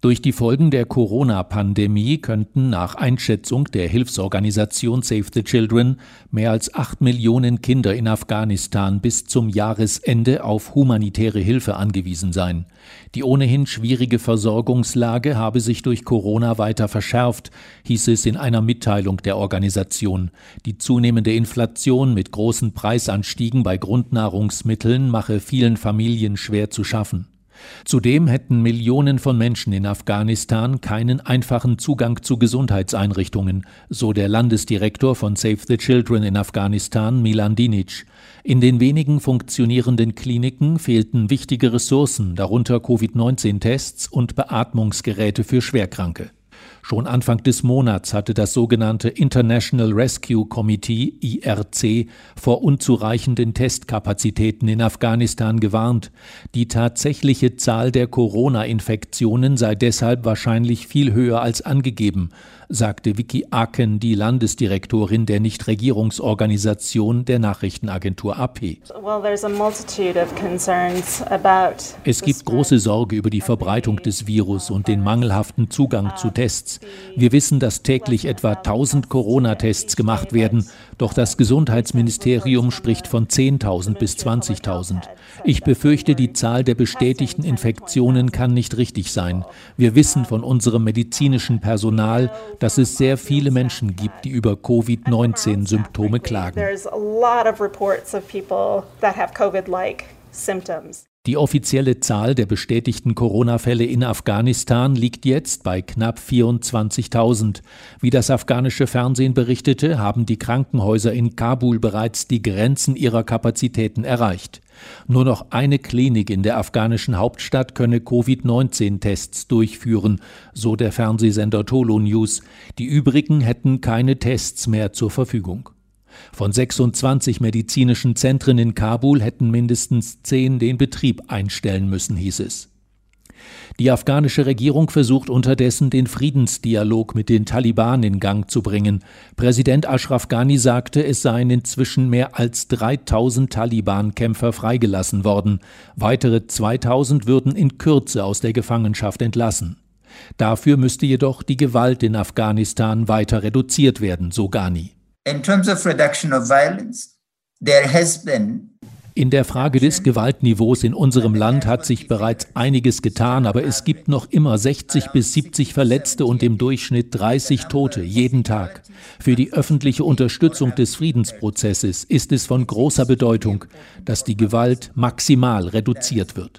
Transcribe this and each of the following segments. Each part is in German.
Durch die Folgen der Corona-Pandemie könnten nach Einschätzung der Hilfsorganisation Save the Children mehr als 8 Millionen Kinder in Afghanistan bis zum Jahresende auf humanitäre Hilfe angewiesen sein. Die ohnehin schwierige Versorgungslage habe sich durch Corona weiter verschärft, hieß es in einer Mitteilung der Organisation. Die zunehmende Inflation mit großen Preisanstiegen bei Grundnahrungsmitteln mache vielen Familien schwer zu schaffen. Zudem hätten Millionen von Menschen in Afghanistan keinen einfachen Zugang zu Gesundheitseinrichtungen, so der Landesdirektor von Save the Children in Afghanistan, Milan Dinic. In den wenigen funktionierenden Kliniken fehlten wichtige Ressourcen, darunter Covid-19-Tests und Beatmungsgeräte für Schwerkranke. Schon Anfang des Monats hatte das sogenannte International Rescue Committee, IRC, vor unzureichenden Testkapazitäten in Afghanistan gewarnt. Die tatsächliche Zahl der Corona-Infektionen sei deshalb wahrscheinlich viel höher als angegeben, sagte Vicky Aken, die Landesdirektorin der Nichtregierungsorganisation der Nachrichtenagentur AP. Es gibt große Sorge über die Verbreitung des Virus und den mangelhaften Zugang zu Tests. Wir wissen, dass täglich etwa 1000 Corona-Tests gemacht werden, doch das Gesundheitsministerium spricht von 10.000 bis 20.000. Ich befürchte, die Zahl der bestätigten Infektionen kann nicht richtig sein. Wir wissen von unserem medizinischen Personal, dass es sehr viele Menschen gibt, die über Covid-19-Symptome klagen. Die offizielle Zahl der bestätigten Corona-Fälle in Afghanistan liegt jetzt bei knapp 24.000. Wie das afghanische Fernsehen berichtete, haben die Krankenhäuser in Kabul bereits die Grenzen ihrer Kapazitäten erreicht. Nur noch eine Klinik in der afghanischen Hauptstadt könne Covid-19-Tests durchführen, so der Fernsehsender Tolo News. Die übrigen hätten keine Tests mehr zur Verfügung. Von 26 medizinischen Zentren in Kabul hätten mindestens 10 den Betrieb einstellen müssen, hieß es. Die afghanische Regierung versucht unterdessen, den Friedensdialog mit den Taliban in Gang zu bringen. Präsident Ashraf Ghani sagte, es seien inzwischen mehr als 3000 Taliban-Kämpfer freigelassen worden. Weitere 2000 würden in Kürze aus der Gefangenschaft entlassen. Dafür müsste jedoch die Gewalt in Afghanistan weiter reduziert werden, so Ghani. In terms of reduction of violence, there has been In der Frage des Gewaltniveaus in unserem Land hat sich bereits einiges getan, aber es gibt noch immer 60 bis 70 Verletzte und im Durchschnitt 30 Tote jeden Tag. Für die öffentliche Unterstützung des Friedensprozesses ist es von großer Bedeutung, dass die Gewalt maximal reduziert wird.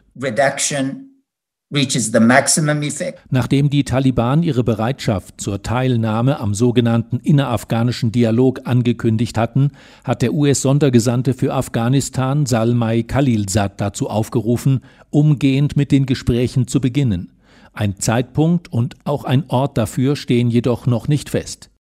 Nachdem die Taliban ihre Bereitschaft zur Teilnahme am sogenannten innerafghanischen Dialog angekündigt hatten, hat der US-Sondergesandte für Afghanistan Zalmay Khalilzad dazu aufgerufen, umgehend mit den Gesprächen zu beginnen. Ein Zeitpunkt und auch ein Ort dafür stehen jedoch noch nicht fest.